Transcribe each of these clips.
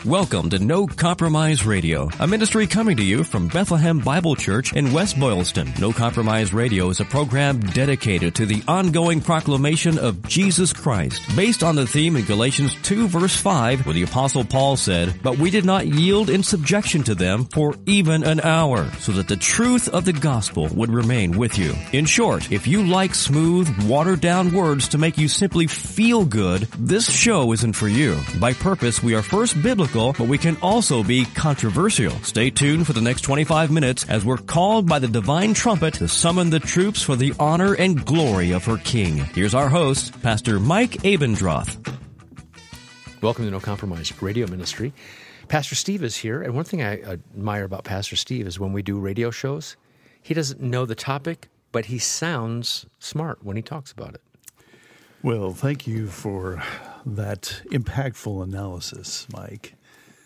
Welcome to No Compromise Radio, a ministry coming to you from Bethlehem Bible Church in West Boylston. No Compromise Radio is a program dedicated to the ongoing proclamation of Jesus Christ, based on the theme in Galatians 2 verse 5, where the Apostle Paul said, "But we did not yield in subjection to them for even an hour, so that the truth of the gospel would remain with you." In short, if you like smooth, watered-down words to make you simply feel good, this show isn't for you. By purpose, we are first biblical, but we can also be controversial. Stay tuned for the next 25 minutes as we're called by the divine trumpet to summon the troops for the honor and glory of her King. Here's our host, Pastor Mike Abendroth. Welcome to No Compromise Radio Ministry. Pastor Steve is here, and one thing I admire about Pastor Steve is when we do radio shows, he doesn't know the topic, but he sounds smart when he talks about it. Well, thank you for that impactful analysis, Mike.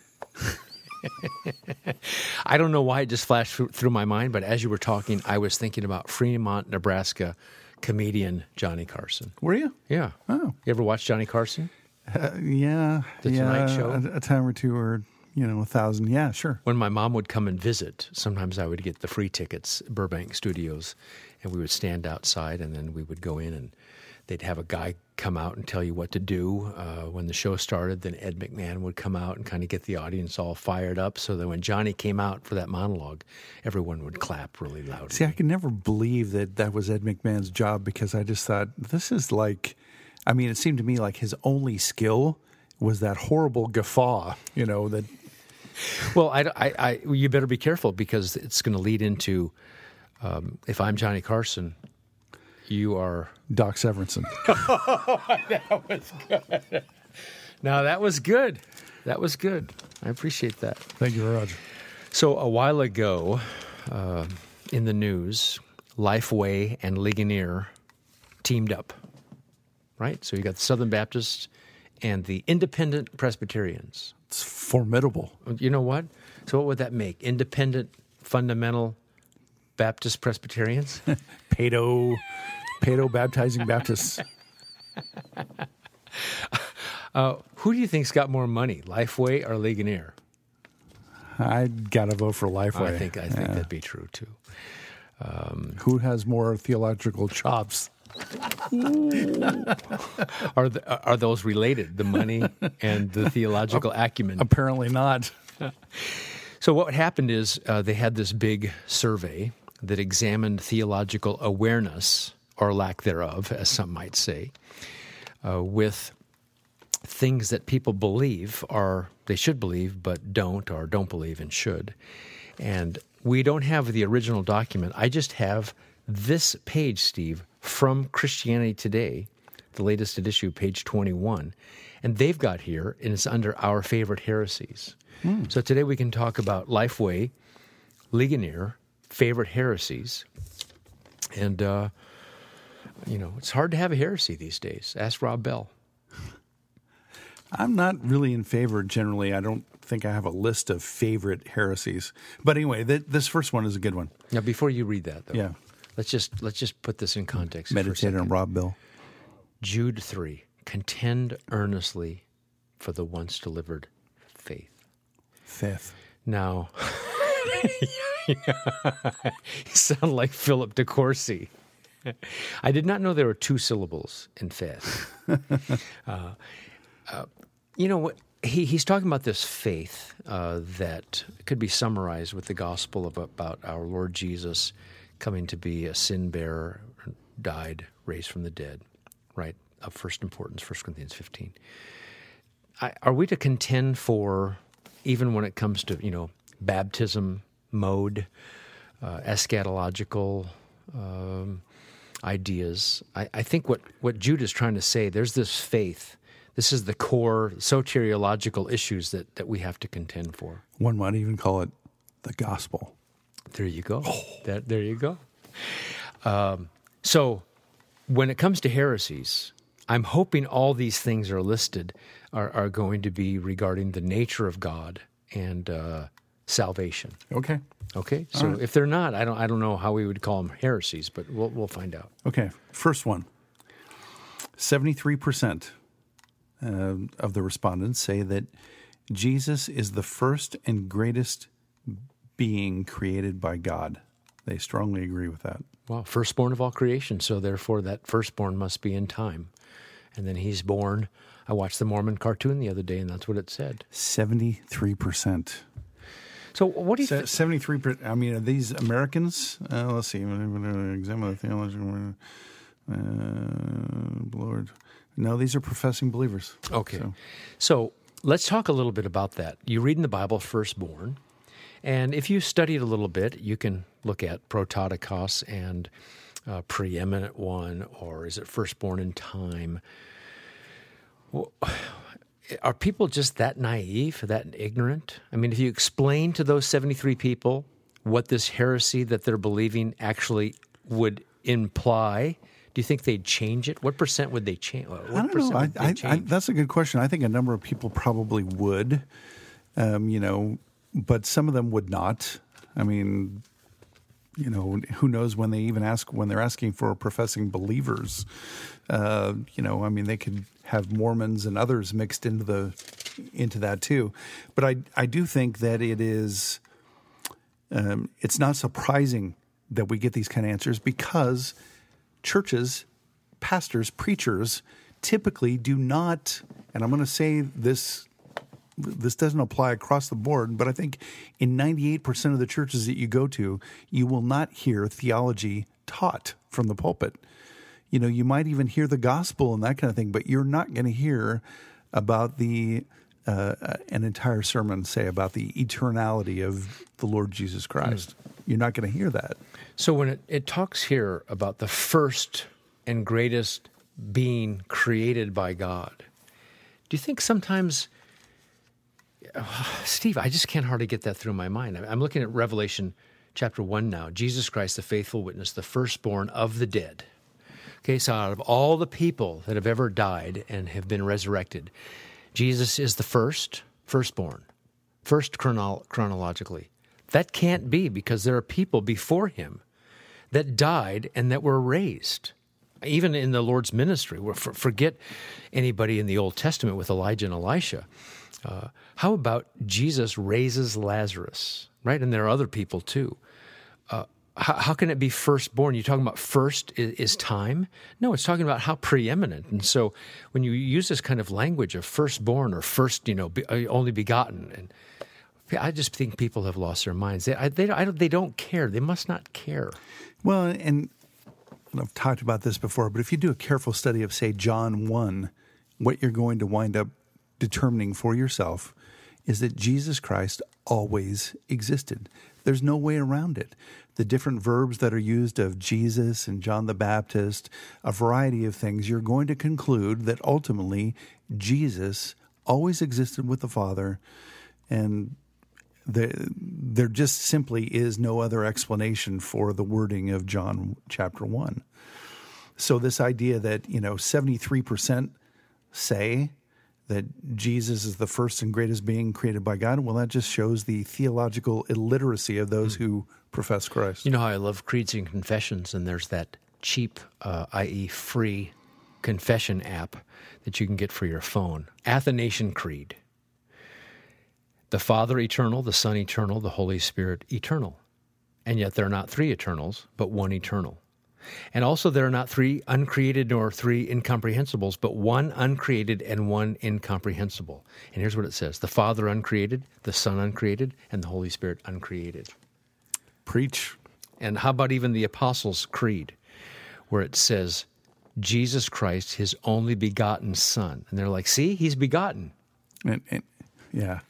I don't know why it just flashed through my mind, but as you were talking, I was thinking about Fremont, Nebraska comedian Johnny Carson. Were you? Yeah. Oh. You ever watch Johnny Carson? Yeah. The Tonight Show? A time or two, or 1,000. Yeah, sure. When my mom would come and visit, sometimes I would get the free tickets, Burbank Studios, and we would stand outside, and then we would go in, and they'd have a guy come out and tell you what to do. When the show started, then Ed McMahon would come out and kind of get the audience all fired up, so that when Johnny came out for that monologue, everyone would clap really loudly. See, I could never believe that was Ed McMahon's job, because I just thought, this is like, it seemed to me like his only skill was that horrible guffaw, that... Well, you better be careful, because it's going to lead into, if I'm Johnny Carson, you are... Doc Severinsen. That was good. Now, that was good. That was good. I appreciate that. Thank you, Roger. So, a while ago, in the news, Lifeway and Ligonier teamed up, right? So you got the Southern Baptists and the Independent Presbyterians. It's formidable. You know what? So what would that make? Independent, fundamental Baptist Presbyterians? Pedo baptizing Baptists. Who do you think's got more money, Lifeway or Ligonier? I gotta vote for Lifeway. I think that'd be true too. Who has more theological chops? Are those related? The money and the theological acumen? Apparently not. So what happened is they had this big survey that examined theological awareness, or lack thereof, as some might say, with things that people believe they should believe but don't, or don't believe and should. And we don't have the original document. I just have this page, Steve, from Christianity Today, the latest issue, page 21. And they've got here, and it's under Our Favorite Heresies. So today we can talk about Lifeway, Ligonier, favorite heresies. And, it's hard to have a heresy these days. Ask Rob Bell. I'm not really in favor generally. I don't think I have a list of favorite heresies. But anyway, this first one is a good one. Now, before you read that, though, yeah, let's just put this in context. Meditate on Rob Bell. Jude 3, contend earnestly for the once delivered faith. Now, you sound like Philip DeCourcy. I did not know there were two syllables in faith. You know what? He's talking about this faith that could be summarized with the gospel about our Lord Jesus coming to be a sin bearer, died, raised from the dead, right? Of first importance, 1 Corinthians 15. Are we to contend for, even when it comes to, baptism mode, eschatological ideas? I think what Jude is trying to say, there's this faith. This is the core soteriological issues that we have to contend for. One might even call it the gospel. There you go. There you go. So when it comes to heresies, I'm hoping all these things are listed are going to be regarding the nature of God and salvation. Okay. So if they're not, I don't know how we would call them heresies, but we'll find out. Okay. First one. 73% of the respondents say that Jesus is the first and greatest being created by God. They strongly agree with that. Well, firstborn of all creation, so therefore that firstborn must be in time. And then he's born. I watched the Mormon cartoon the other day, and that's what it said. 73%. So what do you think? 73%. I mean, are these Americans? Let's see. Examine the theological Lord. No, these are professing believers. Okay. So let's talk a little bit about that. You read in the Bible, firstborn. And if you study it a little bit, you can look at prototokos and preeminent one, or is it firstborn in time? Well, are people just that naive, that ignorant? I mean, if you explain to those 73 people what this heresy that they're believing actually would imply, do you think they'd change it? What percent would they change? I don't know. That's a good question. I think a number of people probably would, but some of them would not. I mean, who knows when they're asking for professing believers. I mean, they could have Mormons and others mixed into that too. But I do think that it is, it's not surprising that we get these kind of answers, because churches, pastors, preachers typically do not, and I'm going to say this doesn't apply across the board, but I think in 98% of the churches that you go to, you will not hear theology taught from the pulpit. You might even hear the gospel and that kind of thing, but you're not going to hear about an entire sermon, say, about the eternality of the Lord Jesus Christ. You're not going to hear that. So when it talks here about the first and greatest being created by God, do you think sometimes, Steve, I just can't hardly get that through my mind. I'm looking at Revelation chapter 1 now. Jesus Christ, the faithful witness, the firstborn of the dead. Okay, so out of all the people that have ever died and have been resurrected, Jesus is the firstborn, first chronologically. That can't be, because there are people before him that died and that were raised. Even in the Lord's ministry, forget anybody in the Old Testament with Elijah and Elisha. How about Jesus raises Lazarus, right? And there are other people too. How can it be firstborn? You're talking about first is time? No, it's talking about how preeminent. And so when you use this kind of language of firstborn or first, only begotten, and I just think people have lost their minds. They don't care. They must not care. Well, and I've talked about this before, but if you do a careful study of, say, John 1, what you're going to wind up determining for yourself is that Jesus Christ always existed. There's no way around it. The different verbs that are used of Jesus and John the Baptist, a variety of things, you're going to conclude that ultimately Jesus always existed with the Father, and there just simply is no other explanation for the wording of John chapter 1. So this idea that, 73% say that Jesus is the first and greatest being created by God, well, that just shows the theological illiteracy of those who profess Christ. You know how I love creeds and confessions, and there's that cheap, i.e. free confession app that you can get for your phone. Athanasian Creed. The Father eternal, the Son eternal, the Holy Spirit eternal. And yet there are not three eternals, but one eternal. And also there are not three uncreated nor three incomprehensibles, but one uncreated and one incomprehensible. And here's what it says: the Father uncreated, the Son uncreated, and the Holy Spirit uncreated. Preach. And how about even the Apostles' Creed, where it says, Jesus Christ, his only begotten Son. And they're like, see, he's begotten. Yeah.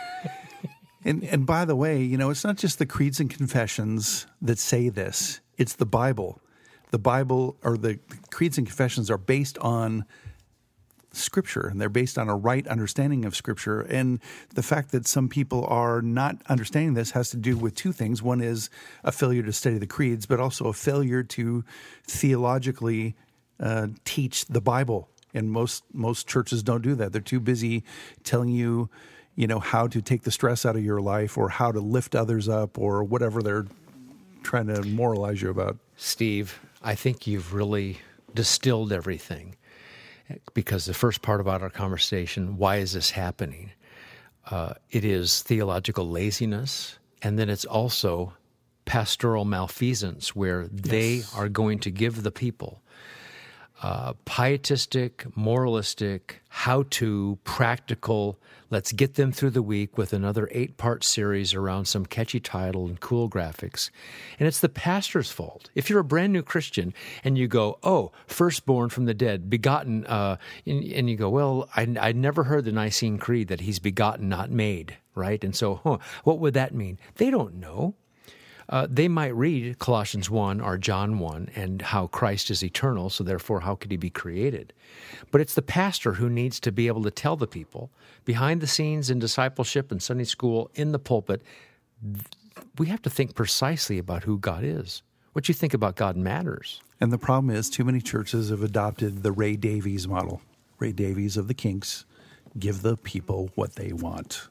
And by the way, it's not just the creeds and confessions that say this. It's the Bible. The Bible, or the creeds and confessions, are based on Scripture, and they're based on a right understanding of Scripture. And the fact that some people are not understanding this has to do with two things. One is a failure to study the creeds, but also a failure to theologically teach the Bible. And most churches don't do that. They're too busy telling you, how to take the stress out of your life, or how to lift others up, or whatever they're trying to moralize you about. Steve, I think you've really distilled everything, because the first part about our conversation, why is this happening? It is theological laziness, and then it's also pastoral malfeasance, where they are going to give the people pietistic, moralistic, how-to, practical, let's get them through the week with another 8-part series around some catchy title and cool graphics. And it's the pastor's fault. If you're a brand new Christian and you go, oh, firstborn from the dead, begotten, and you go, well, I'd never heard the Nicene Creed that he's begotten, not made, right? And so, what would that mean? They don't know. They might read Colossians 1 or John 1 and how Christ is eternal, so therefore how could he be created? But it's the pastor who needs to be able to tell the people behind the scenes in discipleship and Sunday school, in the pulpit, we have to think precisely about who God is. What you think about God matters. And the problem is too many churches have adopted the Ray Davies model. Ray Davies of the Kinks, give the people what they want.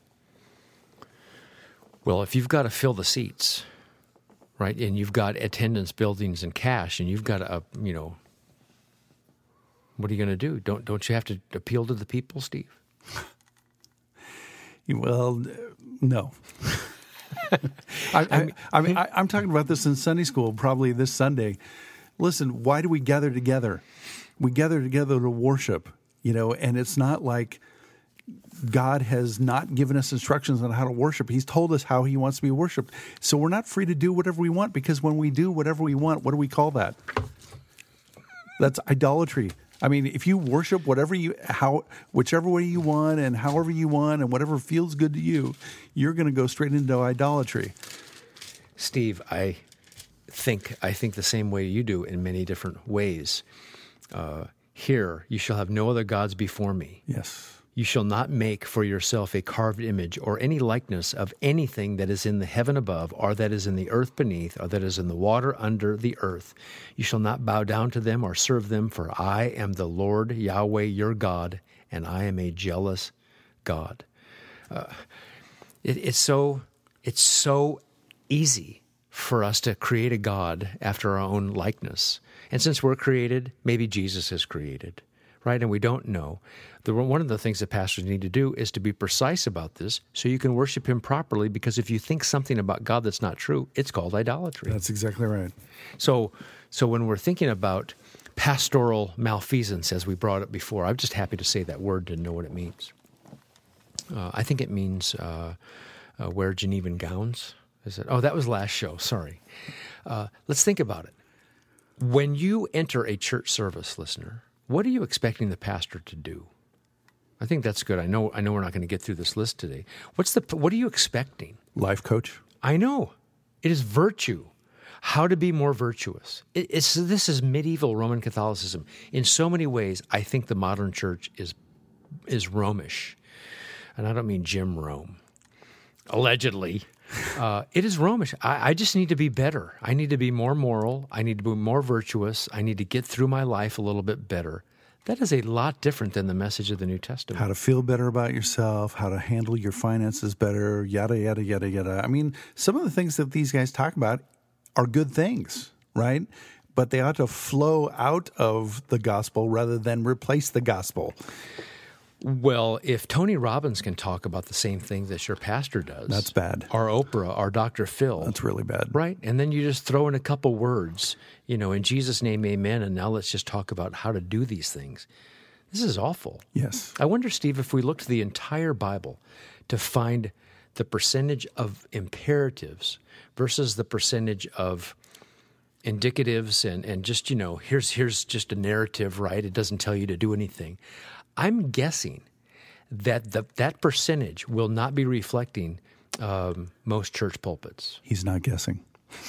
Well, if you've got to fill the seats, right, and you've got attendance, buildings, and cash, and you've got to, what are you going to do? Don't you have to appeal to the people, Steve? Well, no. I'm talking about this in Sunday school, probably this Sunday. Listen, why do we gather together? We gather together to worship, and it's not like God has not given us instructions on how to worship. He's told us how he wants to be worshiped. So we're not free to do whatever we want, because when we do whatever we want, what do we call that? That's idolatry. I mean, if you worship whichever way you want and however you want and whatever feels good to you, you're going to go straight into idolatry. Steve, I think the same way you do in many different ways. Here, you shall have no other gods before me. Yes. You shall not make for yourself a carved image or any likeness of anything that is in the heaven above, or that is in the earth beneath, or that is in the water under the earth. You shall not bow down to them or serve them, for I am the Lord Yahweh your God, and I am a jealous God. It's so easy for us to create a God after our own likeness. And since we're created, maybe Jesus is created, right? And we don't know. One of the things that pastors need to do is to be precise about this so you can worship him properly, because if you think something about God that's not true, it's called idolatry. That's exactly right. So when we're thinking about pastoral malfeasance, as we brought up before, I'm just happy to say that word to know what it means. I think it means wear Genevan gowns. Is it? Oh, that was last show. Sorry. Let's think about it. When you enter a church service, listener, what are you expecting the pastor to do? I think that's good. I know we're not going to get through this list today. What are you expecting? Life coach. I know. It is virtue. How to be more virtuous. This is medieval Roman Catholicism. In so many ways, I think the modern church is Romish. And I don't mean Jim Rome. Allegedly. It is Romish. I just need to be better. I need to be more moral. I need to be more virtuous. I need to get through my life a little bit better. That is a lot different than the message of the New Testament. How to feel better about yourself, how to handle your finances better, yada, yada, yada, yada. I mean, some of the things that these guys talk about are good things, right? But they ought to flow out of the gospel rather than replace the gospel. Well, if Tony Robbins can talk about the same thing that your pastor does. That's bad. Or Oprah, or Dr. Phil. That's really bad. Right? And then you just throw in a couple words, in Jesus' name, amen, and now let's just talk about how to do these things. This is awful. Yes. I wonder, Steve, if we looked at the entire Bible to find the percentage of imperatives versus the percentage of indicatives and just, here's just a narrative, right? It doesn't tell you to do anything. I'm guessing that that percentage will not be reflecting most church pulpits. He's not guessing.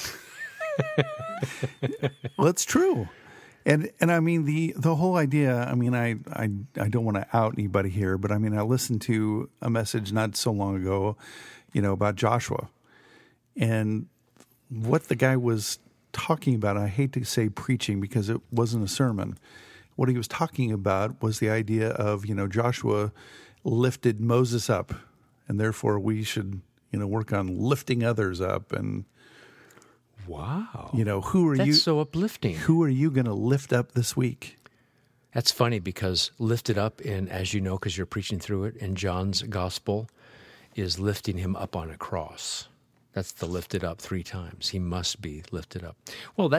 Well, it's true. And I mean, the whole idea, I mean, I don't want to out anybody here, but I mean, I listened to a message not so long ago, about Joshua. And what the guy was talking about, I hate to say preaching because it wasn't a sermon. What he was talking about was the idea of, Joshua lifted Moses up, and therefore we should, work on lifting others up. And wow, who are you? That's so uplifting. Who are you going to lift up this week? That's funny because lifted up in, as you know, because you're preaching through it in John's gospel, is lifting him up on a cross. That's the lifted up 3 times. He must be lifted up. Well,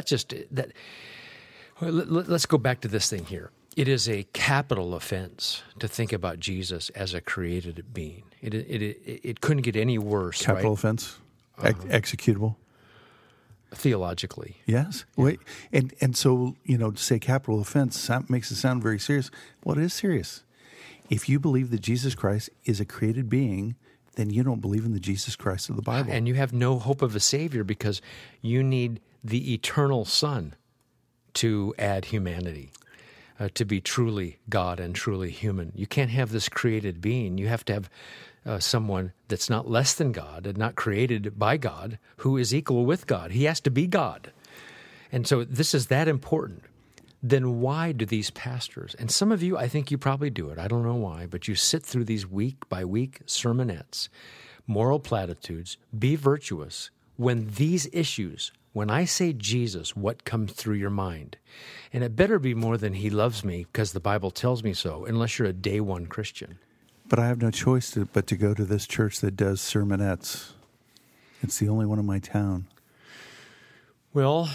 let's go back to this thing here. It is a capital offense to think about Jesus as a created being. It couldn't get any worse, Capital right? offense? Executable? Theologically. Yes. Yeah. Wait, and so, to say capital offense makes it sound very serious. Well, it is serious. If you believe that Jesus Christ is a created being, then you don't believe in the Jesus Christ of the Bible. And you have no hope of a Savior because you need the eternal Son to add humanity, to be truly God and truly human. You can't have this created being. You have to have someone that's not less than God and not created by God, who is equal with God. He has to be God. And so this is that important. Then why do these pastors, and some of you, I think you probably do it, I don't know why, but you sit through these week-by-week sermonettes, moral platitudes, be virtuous, when these issues, when I say Jesus, what comes through your mind? And it better be more than he loves me because the Bible tells me so, unless you're a day one Christian. But I have no choice but to go to this church that does sermonettes. It's the only one in my town. Well,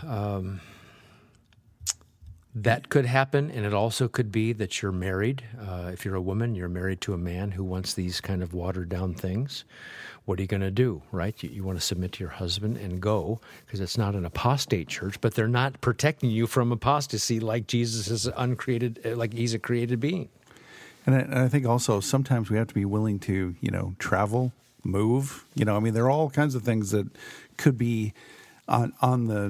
that could happen, and it also could be that you're married. If you're a woman, you're married to a man who wants these kind of watered-down things. What are you going to do, right? You want to submit to your husband and go, because it's not an apostate church, but they're not protecting you from apostasy like Jesus is uncreated, like he's a created being. And I think also sometimes we have to be willing to, travel, move. There are all kinds of things that could be on the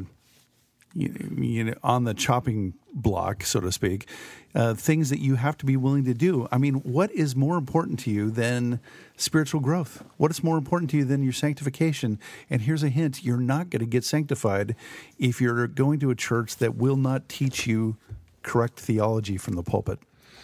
on the chopping block, so to speak, things that you have to be willing to do. I mean, what is more important to you than spiritual growth? What is more important to you than your sanctification? And here's a hint: you're not going to get sanctified if you're going to a church that will not teach you correct theology from the pulpit.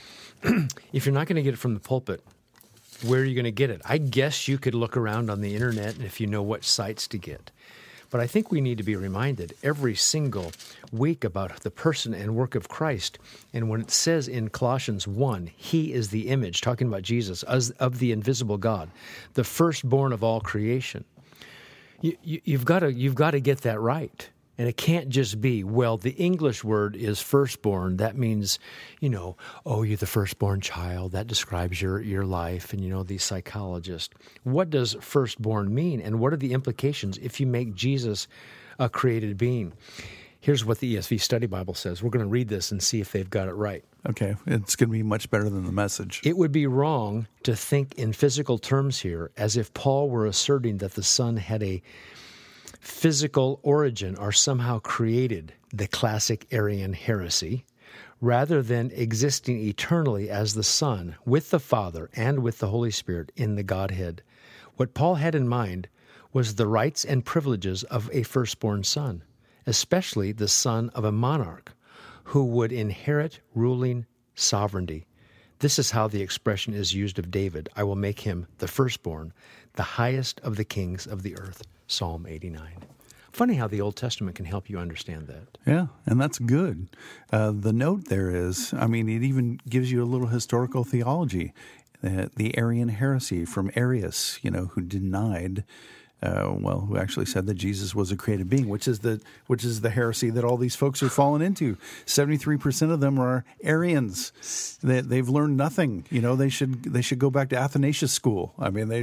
If you're not going to get it from the pulpit, where are you going to get it? I guess you could look around on the internet if you know what sites to get. But I think we need to be reminded every single week about the person and work of Christ. And when it says in Colossians 1, he is the image, talking about Jesus, as of the invisible God, the firstborn of all creation. You've got to get that right. And it can't just be, well, the English word is firstborn. That means, you're the firstborn child. That describes your life. And, these psychologists. What does firstborn mean? And what are the implications if you make Jesus a created being? Here's what the ESV Study Bible says. We're going to read this and see if they've got it right. Okay. It's going to be much better than the Message. It would be wrong to think in physical terms here as if Paul were asserting that the Son had a physical origin or somehow created the classic Arian heresy, rather than existing eternally as the Son with the Father and with the Holy Spirit in the Godhead. What Paul had in mind was the rights and privileges of a firstborn son, especially the son of a monarch who would inherit ruling sovereignty. This is how the expression is used of David: I will make him the firstborn, the highest of the kings of the earth. Psalm 89. Funny how the Old Testament can help you understand that. Yeah, and that's good. The note there is, it even gives you a little historical theology. The Arian heresy from Arius, who denied, who actually said that Jesus was a created being, which is the heresy that all these folks are falling into. 73% of them are Arians. They've learned nothing. They should go back to Athanasius school.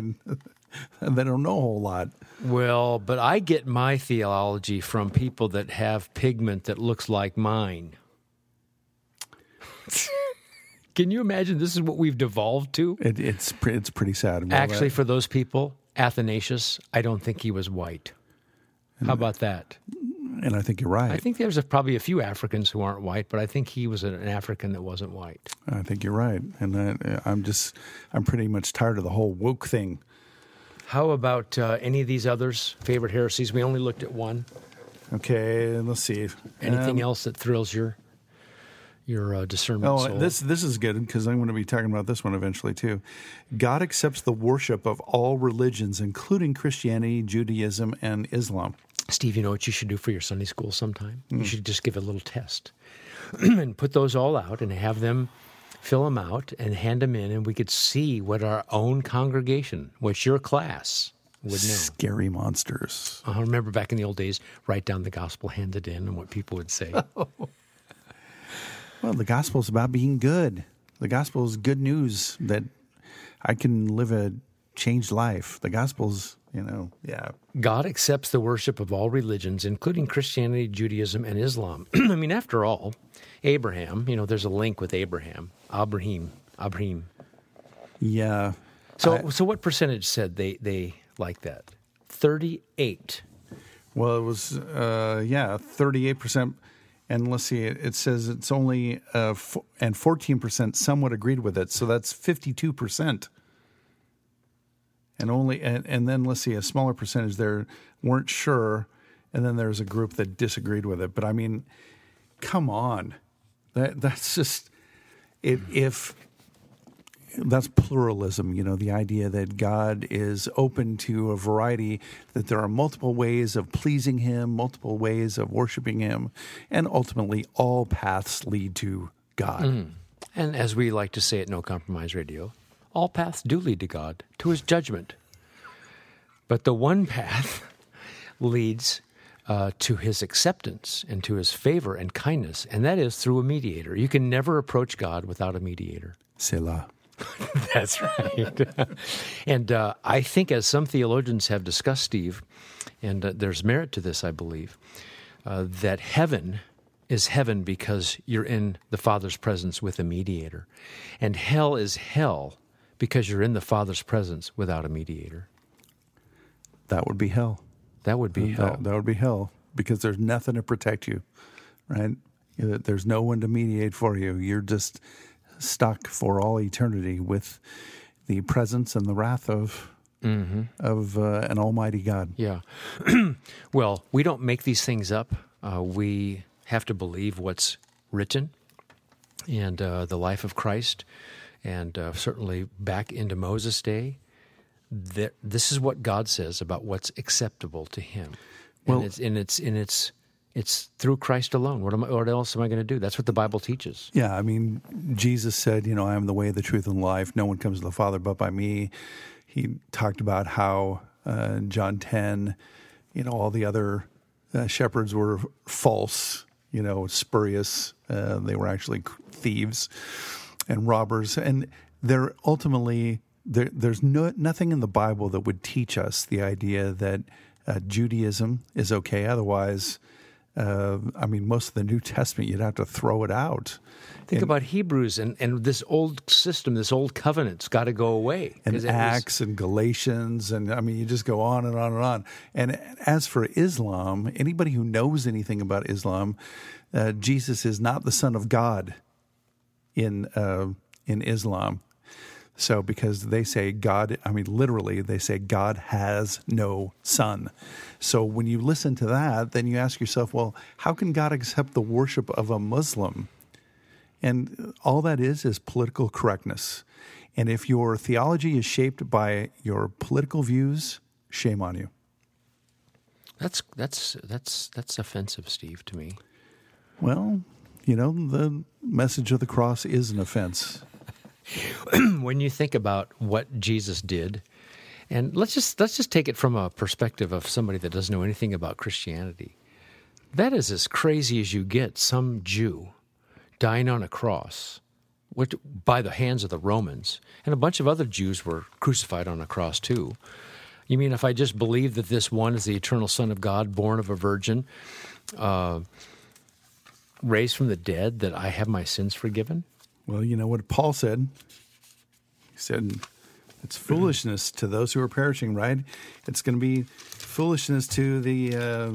They don't know a whole lot. Well, but I get my theology from people that have pigment that looks like mine. Can you imagine this is what we've devolved to? It's pretty sad. Actually, for those people, Athanasius, I don't think he was white. How about that? And I think you're right. I think there's probably a few Africans who aren't white, but I think he was an African that wasn't white. I think you're right. And I'm pretty much tired of the whole woke thing. How about any of these others, favorite heresies? We only looked at one. Okay, let's see. Anything else that thrills your discernment soul? This is good because I'm going to be talking about this one eventually too. God accepts the worship of all religions, including Christianity, Judaism, and Islam. Steve, you know what you should do for your Sunday school sometime? You should just give a little test and put those all out and have them fill them out and hand them in, and we could see what our own congregation, what your class would know. Scary monsters. I remember back in the old days, write down the gospel, hand it in, and what people would say. Well, the gospel is about being good. The gospel is good news that I can live a changed life. The gospel's, God accepts the worship of all religions, including Christianity, Judaism, and Islam. I mean, after all, Abraham, there's a link with Abraham. Abraham. Yeah. So what percentage said they like that? 38. Well, it was, 38%. And let's see, it says it's only, and 14% somewhat agreed with it. So that's 52%. And then let's see, a smaller percentage there weren't sure. And then there's a group that disagreed with it. But I mean, come on. That's just, if that's pluralism, the idea that God is open to a variety, that there are multiple ways of pleasing him, multiple ways of worshiping him, and ultimately all paths lead to God. And as we like to say at No Compromise Radio, all paths do lead to God, to his judgment. But the one path leads to his acceptance and to his favor and kindness, and that is through a mediator. You can never approach God without a mediator. Selah. That's right. And I think, as some theologians have discussed, Steve, and there's merit to this, I believe, that heaven is heaven because you're in the Father's presence with a mediator. And hell is hell because you're in the Father's presence without a mediator. That would be hell. That would be hell. That would be hell because there's nothing to protect you, right? There's no one to mediate for you. You're just stuck for all eternity with the presence and the wrath of an almighty God. Yeah. Well, we don't make these things up. We have to believe what's written and the life of Christ, and certainly back into Moses' day. This is what God says about what's acceptable to him. Well, It's through Christ alone. What else am I going to do? That's what the Bible teaches. Yeah, I mean, Jesus said, I am the way, the truth, and the life. No one comes to the Father but by me. He talked about how John 10, all the other shepherds were false, spurious. They were actually thieves and robbers. And they're ultimately, there's nothing in the Bible that would teach us the idea that Judaism is okay. Otherwise, most of the New Testament, you'd have to throw it out. Think about Hebrews and this old system, this old covenant's got to go away. And Acts and Galatians, and you just go on and on and on. And as for Islam, anybody who knows anything about Islam, Jesus is not the Son of God in Islam. So because they say God, literally they say God has no son. So when you listen to that, then you ask yourself, well, how can God accept the worship of a Muslim? And all that is political correctness. And if your theology is shaped by your political views, shame on you. That's offensive, Steve, to me. Well, the message of the cross is an offense. When you think about what Jesus did, and let's just take it from a perspective of somebody that doesn't know anything about Christianity. That is as crazy as you get. Some Jew dying on a cross by the hands of the Romans, and a bunch of other Jews were crucified on a cross too. You mean if I just believe that this one is the eternal Son of God, born of a virgin, raised from the dead, that I have my sins forgiven? Well, you know what Paul said? He said, it's foolishness to those who are perishing, right? It's going to be foolishness to the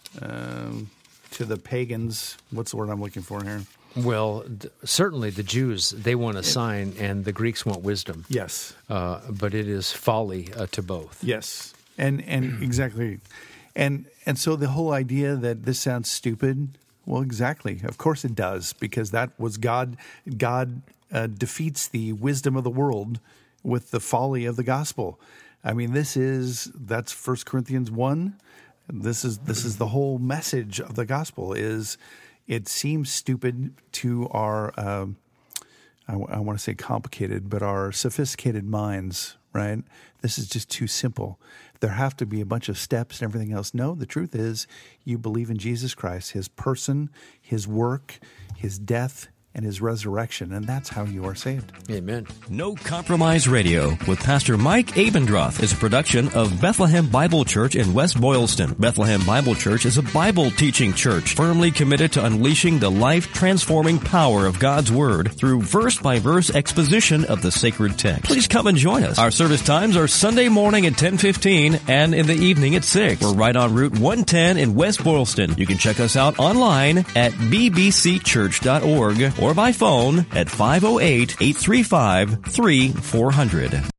pagans. What's the word I'm looking for here? Well, certainly the Jews, they want a sign, and the Greeks want wisdom. Yes. But it is folly to both. Yes. And exactly. And so the whole idea that this sounds stupid, well, exactly. Of course it does, because that was God. God defeats the wisdom of the world with the folly of the gospel. That's 1 Corinthians 1. This is the whole message of the gospel. Is it seems stupid to our I want to say complicated, but our sophisticated minds, right? This is just too simple. There have to be a bunch of steps and everything else. No, the truth is you believe in Jesus Christ, his person, his work, his death, and his resurrection, and that's how you are saved. Amen. No Compromise Radio with Pastor Mike Abendroth is a production of Bethlehem Bible Church in West Boylston. Bethlehem Bible Church is a Bible teaching church firmly committed to unleashing the life-transforming power of God's Word through verse-by-verse exposition of the sacred text. Please come and join us. Our service times are Sunday morning at 10:15 and in the evening at 6. We're right on Route 110 in West Boylston. You can check us out online at bbcchurch.org or by phone at 508-835-3400.